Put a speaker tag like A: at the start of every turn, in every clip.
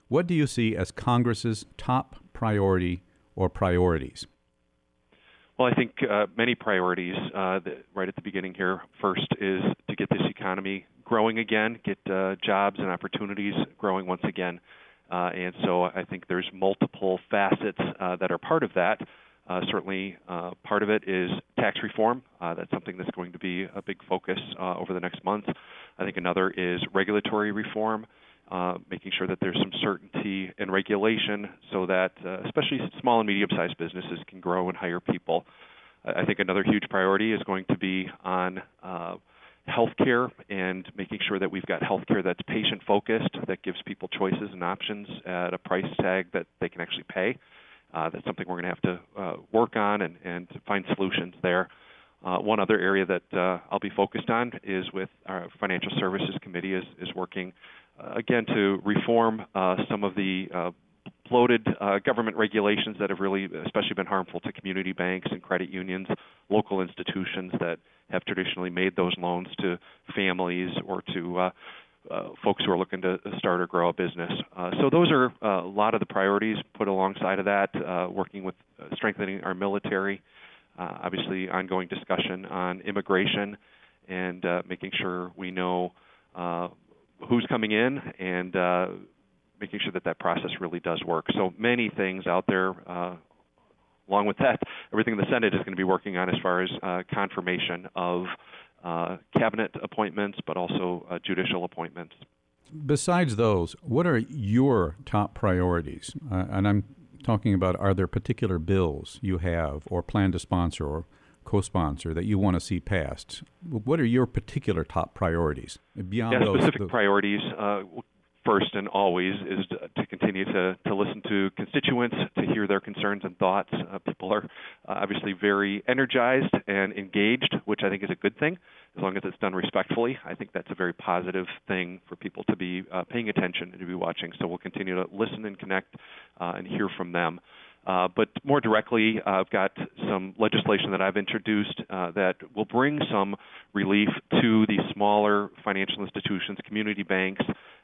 A: What do you see as Congress's top priority or priorities?
B: Well, I think many priorities right at the beginning here. First is to get this economy growing again, get jobs and opportunities growing once again. And so I think there's multiple facets that are part of that. Certainly part of it is tax reform. That's something that's going to be a big focus over the next month. I think another is regulatory reform, making sure that there's some certainty in regulation so that especially small and medium-sized businesses can grow and hire people. I think another huge priority is going to be on healthcare and making sure that we've got healthcare that's patient-focused, that gives people choices and options at a price tag that they can actually pay. That's something we're going to have to work on and find solutions there. One other area that I'll be focused on is with our Financial Services Committee is working, again, to reform some of the bloated government regulations that have really especially been harmful to community banks and credit unions, local institutions that have traditionally made those loans to families or to folks who are looking to start or grow a business. So those are a lot of the priorities put alongside of that, working with strengthening our military, obviously ongoing discussion on immigration and making sure we know who's coming in and making sure that that process really does work. So many things out there. Along with that, everything the Senate is going to be working on as far as confirmation of cabinet appointments, but also judicial appointments.
A: Besides those, what are your top priorities? And I'm talking about, are there particular bills you have or plan to sponsor or co-sponsor that you want to see passed? What are your particular top priorities? Beyond those,
B: specific priorities, first and always, is to continue to listen to constituents, to hear their concerns and thoughts. People are obviously very energized and engaged, which I think is a good thing, as long as it's done respectfully. I think that's a very positive thing for people to be paying attention and to be watching. So we'll continue to listen and connect and hear from them. But more directly, I've got some legislation that I've introduced that will bring some relief to the smaller financial institutions, community banks,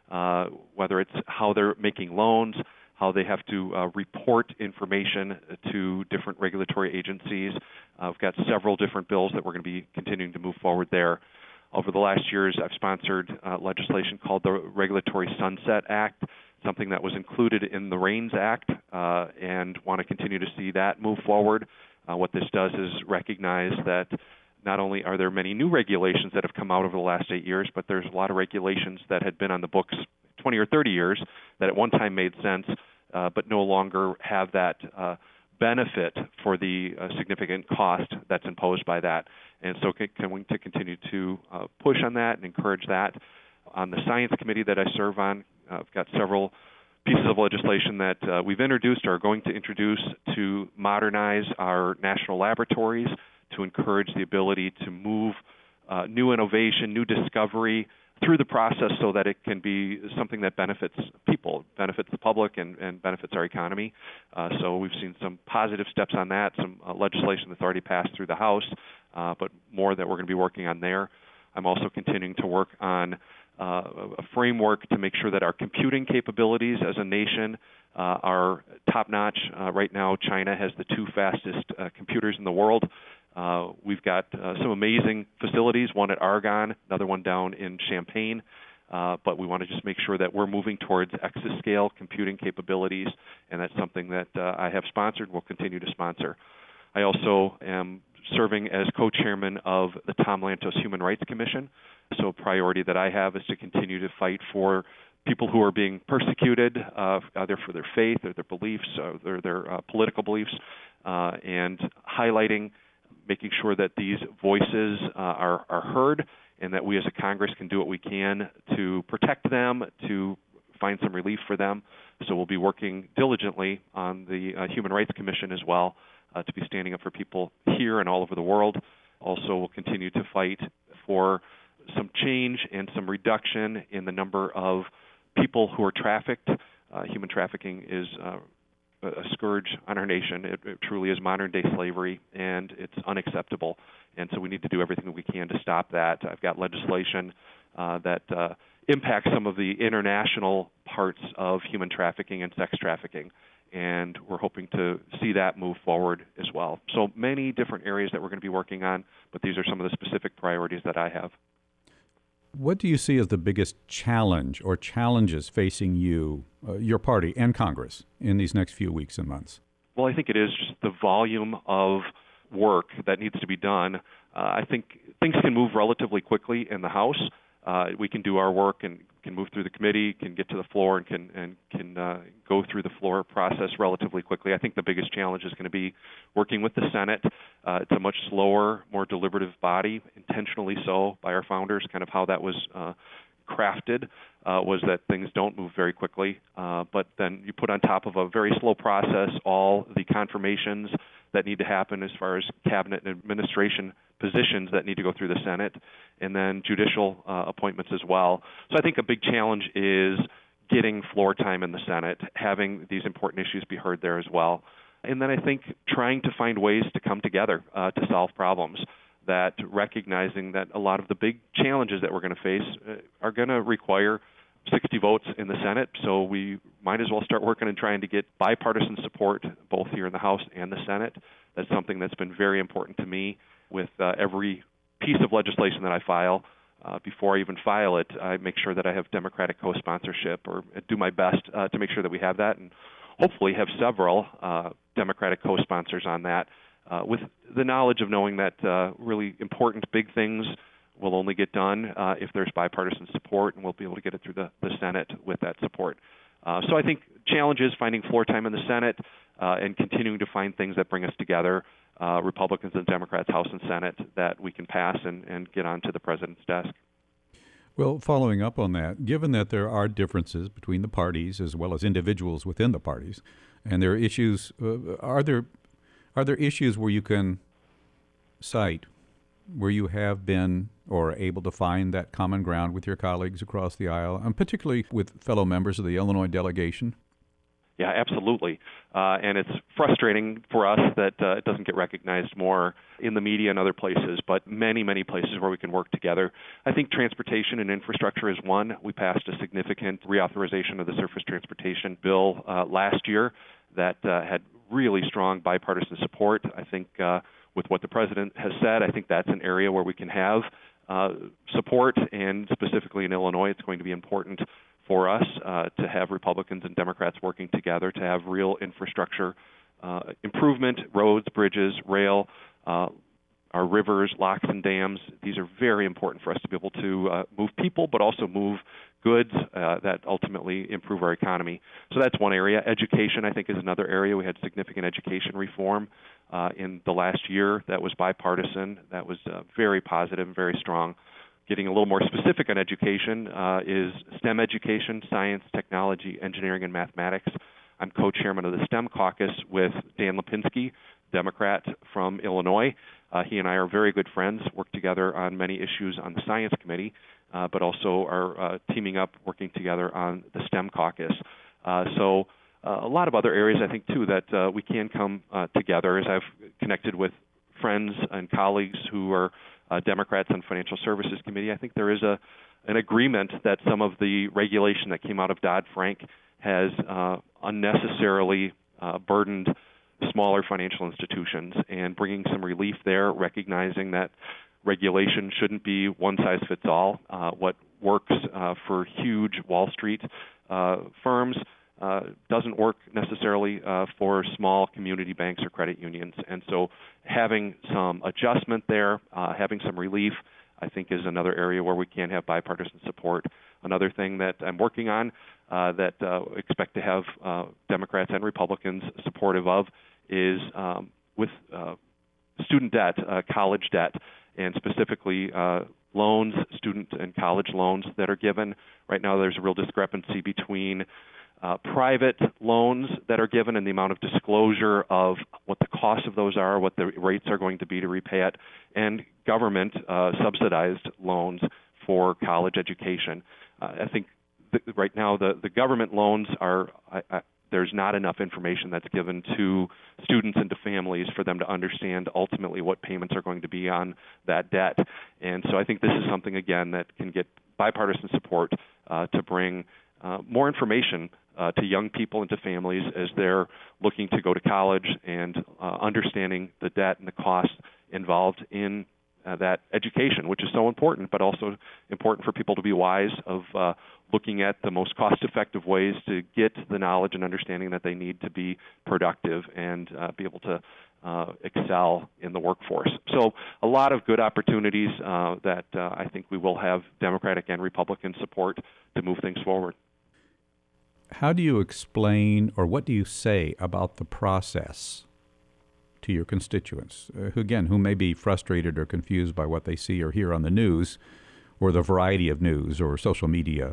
B: whether it's how they're making loans, how they have to report information to different regulatory agencies. I've got several different bills that we're going to be continuing to move forward there. Over the last years, I've sponsored legislation called the Regulatory Sunset Act, something that was included in the REINS Act, and want to continue to see that move forward. What this does is recognize that not only are there many new regulations that have come out over the last 8 years, but there's a lot of regulations that had been on the books 20 or 30 years that at one time made sense, but no longer have that benefit for the significant cost that's imposed by that. And so can we continue to push on that and encourage that. On the Science Committee that I serve on, I've got several pieces of legislation that we've introduced or are going to introduce to modernize our national laboratories, to encourage the ability to move new innovation, new discovery through the process so that it can be something that benefits people, benefits the public, and benefits our economy. So we've seen some positive steps on that, some legislation that's already passed through the House, but more that we're going to be working on there. I'm also continuing to work on a framework to make sure that our computing capabilities as a nation are top-notch. Right now, China has the two fastest computers in the world. We've got some amazing facilities, one at Argonne, another one down in Champaign, but we want to just make sure that we're moving towards exascale computing capabilities, and that's something that I have sponsored, will continue to sponsor. I also am serving as co-chairman of the Tom Lantos Human Rights Commission. So a priority that I have is to continue to fight for people who are being persecuted, either for their faith or their beliefs or their political beliefs, and highlighting, making sure that these voices are heard and that we as a Congress can do what we can to protect them, to find some relief for them. So we'll be working diligently on the Human Rights Commission as well, to be standing up for people here and all over the world. Also, we'll continue to fight for some change and some reduction in the number of people who are trafficked. Human trafficking is a scourge on our nation. It truly is modern-day slavery, and it's unacceptable. And so we need to do everything we can to stop that. I've got legislation that impact some of the international parts of human trafficking and sex trafficking. And we're hoping to see that move forward as well. So many different areas that we're going to be working on, but these are some of the specific priorities that I have.
A: What do you see as the biggest challenge or challenges facing you, your party, and Congress in these next few weeks and months?
B: Well, I think it is just the volume of work that needs to be done. I think things can move relatively quickly in the House. We can do our work and can move through the committee, can get to the floor, and can go through the floor process relatively quickly. I think the biggest challenge is going to be working with the Senate. It's a much slower, more deliberative body, intentionally so by our founders. Kind of how that was crafted was that things don't move very quickly. But then you put on top of a very slow process all the confirmations that need to happen as far as cabinet and administration positions that need to go through the Senate, and then judicial appointments as well. So I think a big challenge is getting floor time in the Senate, having these important issues be heard there as well. And then I think trying to find ways to come together to solve problems, that recognizing that a lot of the big challenges that we're going to face are going to require 60 votes in the Senate, so we might as well start working and trying to get bipartisan support both here in the House and the Senate. That's something that's been very important to me with every piece of legislation that I file. Before I even file it, I make sure that I have Democratic co-sponsorship or do my best to make sure that we have that, and hopefully have several Democratic co-sponsors on that with the knowledge of knowing that really important big things will only get done if there's bipartisan support, and we'll be able to get it through the Senate with that support. So I think challenge is finding floor time in the Senate and continuing to find things that bring us together, Republicans and Democrats, House and Senate, that we can pass and get onto the president's desk.
A: Well, following up on that, given that there are differences between the parties as well as individuals within the parties, and there are issues, are there issues where you can cite where you have been or are able to find that common ground with your colleagues across the aisle, and particularly with fellow members of the Illinois delegation?
B: Yeah, absolutely. And it's frustrating for us that it doesn't get recognized more in the media and other places, but many, many places where we can work together. I think transportation and infrastructure is one. We passed a significant reauthorization of the surface transportation bill last year that had really strong bipartisan support. I think with what the president has said, I think that's an area where we can have support, and specifically in Illinois, it's going to be important for us to have Republicans and Democrats working together to have real infrastructure improvement, roads, bridges, rail, our rivers, locks, and dams. These are very important for us to be able to move people, but also move goods that ultimately improve our economy. So that's one area. Education, I think, is another area. We had significant education reform in the last year that was bipartisan, that was very positive and very strong. Getting a little more specific on education is STEM education, science, technology, engineering, and mathematics. I'm co-chairman of the STEM caucus with Dan Lipinski, Democrat from Illinois. He and I are very good friends, work together on many issues on the science committee, but also are teaming up, working together on the STEM caucus. So a lot of other areas, I think, too, that we can come together. As I've connected with friends and colleagues who are Democrats on Financial Services Committee, I think there is an agreement that some of the regulation that came out of Dodd-Frank has unnecessarily burdened smaller financial institutions, and bringing some relief there, recognizing that regulation shouldn't be one size fits all. What works for huge Wall Street firms doesn't work necessarily for small community banks or credit unions. And so having some adjustment there, having some relief, I think is another area where we can have bipartisan support. Another thing that I'm working on that expect to have Democrats and Republicans supportive of is with student debt, college debt, and specifically loans, student and college loans that are given. Right now there's a real discrepancy between private loans that are given and the amount of disclosure of what the cost of those are, what the rates are going to be to repay it, and government subsidized loans for college education. I think right now the government loans are there's not enough information that's given to students and to families for them to understand ultimately what payments are going to be on that debt. And so I think this is something, again, that can get bipartisan support to bring more information to young people and to families as they're looking to go to college and understanding the debt and the costs involved in that education, which is so important, but also important for people to be wise of looking at the most cost-effective ways to get the knowledge and understanding that they need to be productive and be able to excel in the workforce. So a lot of good opportunities that I think we will have Democratic and Republican support to move things forward.
A: How do you explain, or what do you say about the process to your constituents, who may be frustrated or confused by what they see or hear on the news, or the variety of news or social media,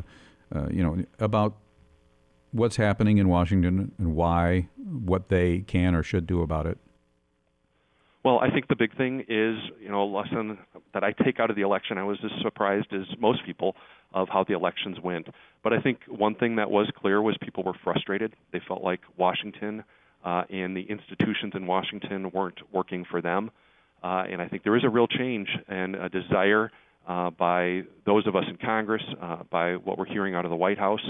A: about what's happening in Washington and why, what they can or should do about it?
B: Well, I think the big thing is, a lesson that I take out of the election. I was as surprised as most people of how the elections went. But I think one thing that was clear was people were frustrated. They felt like Washington and the institutions in Washington weren't working for them. And I think there is a real change and a desire by those of us in Congress, by what we're hearing out of the White House,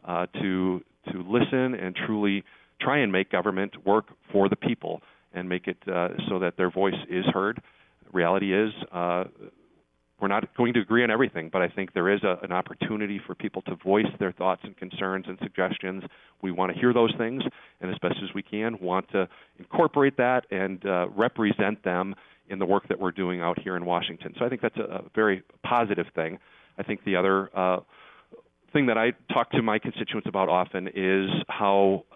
B: to listen and truly try and make government work for the people and make it so that their voice is heard. The reality is we're not going to agree on everything, but I think there is an opportunity for people to voice their thoughts and concerns and suggestions. We want to hear those things, and as best as we can, want to incorporate that and represent them in the work that we're doing out here in Washington. So I think that's a very positive thing. I think the other thing that I talk to my constituents about often is how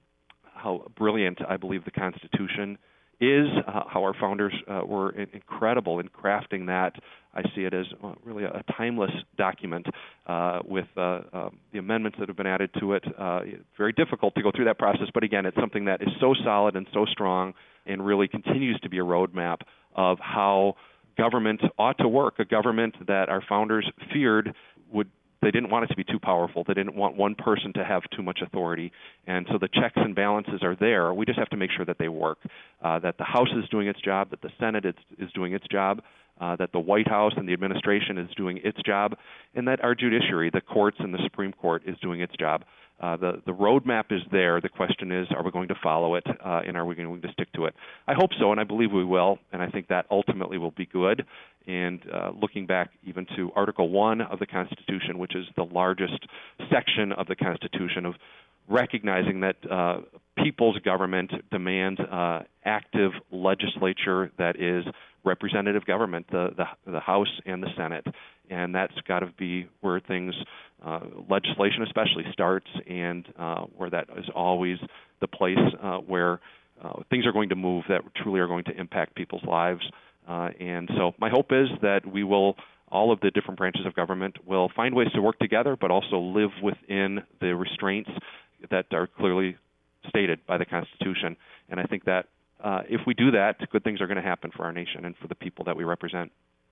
B: brilliant I believe the Constitution is, how our founders were incredible in crafting that. I see it as really a timeless document with the amendments that have been added to it. Very difficult to go through that process, but again, it's something that is so solid and so strong and really continues to be a roadmap of how government ought to work, a government that our founders feared they didn't want it to be too powerful. They didn't want one person to have too much authority. And so the checks and balances are there. We just have to make sure that they work, that the House is doing its job, that the Senate is doing its job, that the White House and the administration is doing its job, and that our judiciary, the courts and the Supreme Court, is doing its job. The roadmap is there. The question is, are we going to follow it, and are we going to stick to it? I hope so, and I believe we will, and I think that ultimately will be good. And looking back even to Article 1 of the Constitution, which is the largest section of the Constitution, of recognizing that people's government demands active legislature that is representative government, the House and the Senate. And that's got to be where things, legislation especially, starts, and where that is always the place where things are going to move that truly are going to impact people's lives. And so my hope is that all of the different branches of government will find ways to work together, but also live within the restraints that are clearly stated by the Constitution. And I think that if we do that, good things are going to happen for our nation and for the people that we represent.